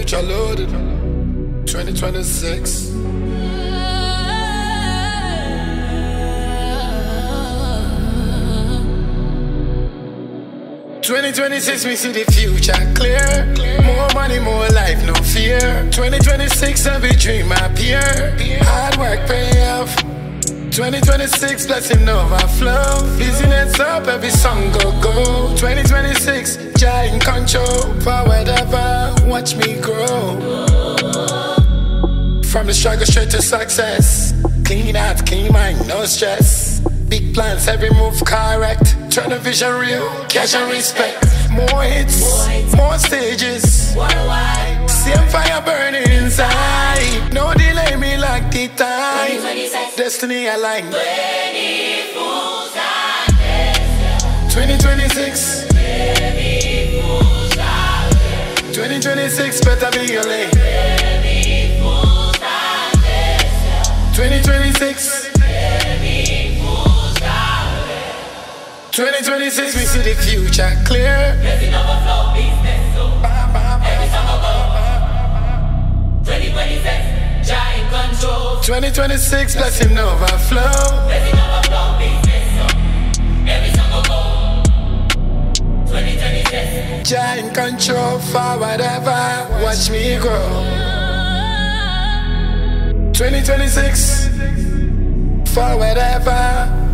future loaded. 2026. 2026, we see the future clear. More money, more life, no fear. 2026, every dream appear. Hard work pay off. 2026, blessing overflow. Business up, every song go. 2026, giant control. Forward ever, watch me grow. From the struggle straight to success. Clean heart, clean mind, no stress. Big plans, every move correct. Turn the vision real, cash and respect. More hits, more stages. Worldwide. Same fire burning inside. No delay me like the time. Destiny aligned. 2026. 2026 better be your lane. 2026. 2026, we see the future clear. Blessing overflow, business so. Every song go. 2026, giant control. 2026, blessing overflow. Blessing overflow, business so. Every song go. 2026, giant control, forward ever, watch me grow. 2026, forward ever.